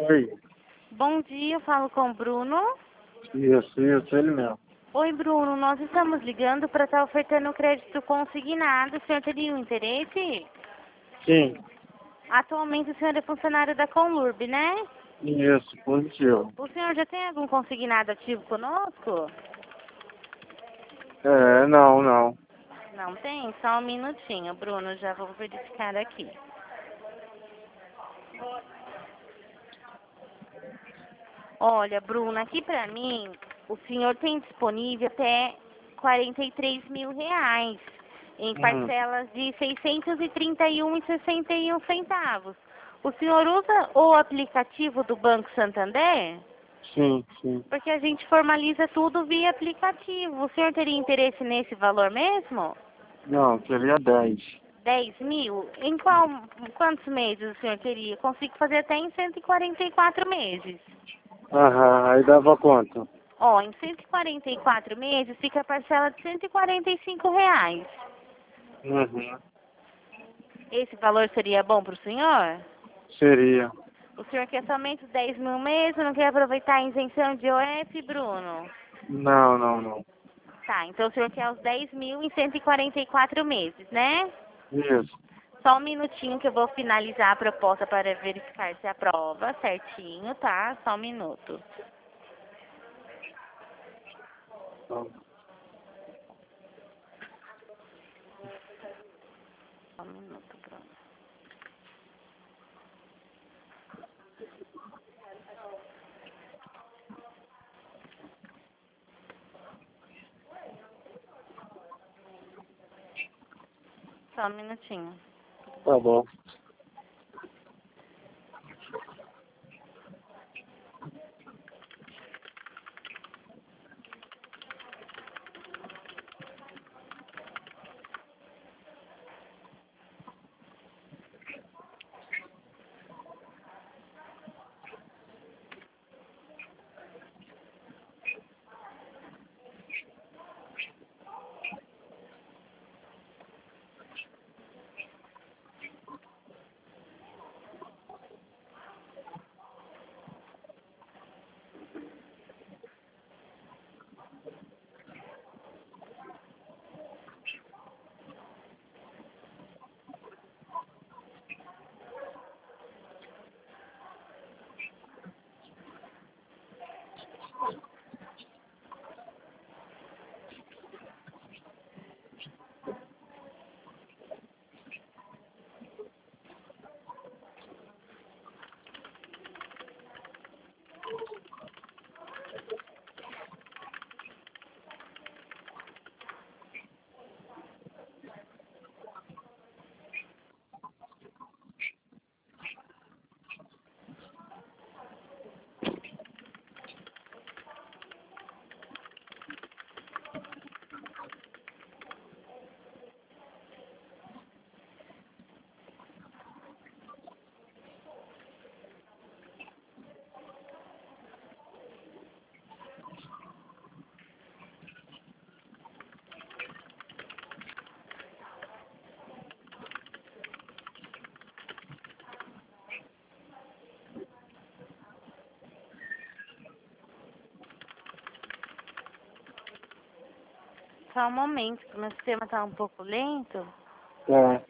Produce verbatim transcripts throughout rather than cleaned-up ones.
Oi. Bom dia, eu falo com o Bruno. Isso, isso, ele mesmo. Oi, Bruno, nós estamos ligando para estar ofertando crédito consignado. O senhor teria um interesse? Sim, Atualmente o senhor é funcionário da Conlurb, né? isso, positivo. O senhor já tem algum consignado ativo conosco? É, não, não. Não tem? Só um minutinho, Bruno, já vou verificar aqui. Olha, Bruno, aqui pra mim, o senhor tem disponível até quarenta e três mil reais em Hum, parcelas de seiscentos e trinta e um reais e sessenta e um centavos. O senhor usa o aplicativo do Banco Santander? sim, sim. Porque a gente formaliza tudo via aplicativo. O senhor teria interesse nesse valor mesmo? Não, queria dez. dez mil? Em qual, quantos meses o senhor teria? Consigo fazer até em cento e quarenta e quatro meses. Aham, aí dava quanto? Ó, em cento e quarenta e quatro meses fica a parcela de cento e quarenta e cinco reais. Uhum. Esse valor seria bom para o senhor? Seria. O senhor quer somente os dez mil meses, não quer aproveitar a isenção de O F, Bruno? Não, não, não. Tá, então o senhor quer os dez mil em cento e quarenta e quatro meses, né? Isso. Só um minutinho que eu vou finalizar a proposta para verificar se aprova certinho, tá? Só um minuto. Então, Só um minuto, Bruno. Só um minutinho. tá bom. Só um momento, que o meu sistema tá um pouco lento. Tá.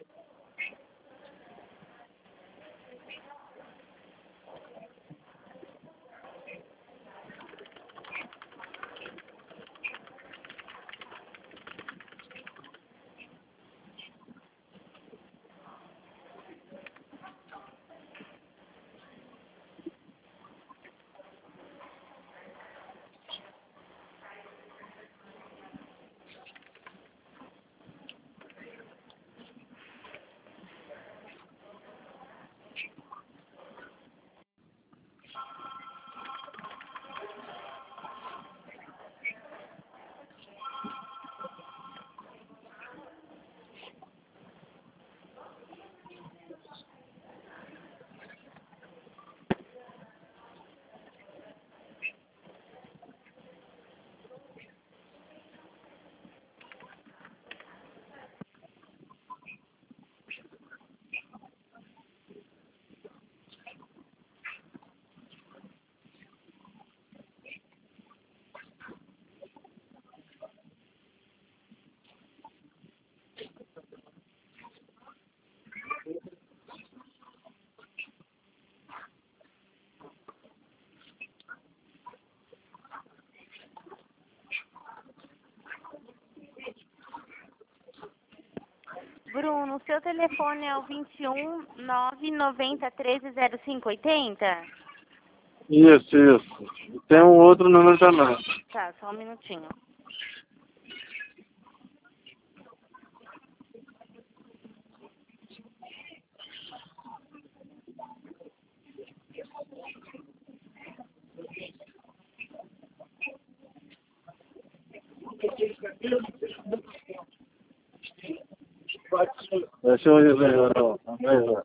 Bruno, o seu telefone é o vinte e um, nove noventa, treze, zero cinco, oitenta? Isso, isso. Tem um outro número também. Tá, só um minutinho. Deixa eu ver, ó. Beleza.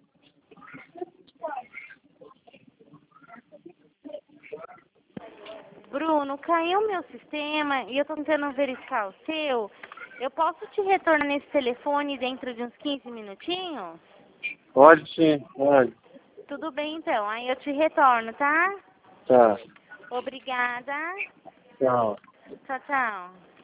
Bruno, caiu meu sistema e eu tô tentando verificar o seu. Eu posso te retornar nesse telefone dentro de uns quinze minutinhos? Pode sim, pode. Tudo bem então, aí eu te retorno, tá? Tá. Obrigada. Tchau. Tchau, tchau.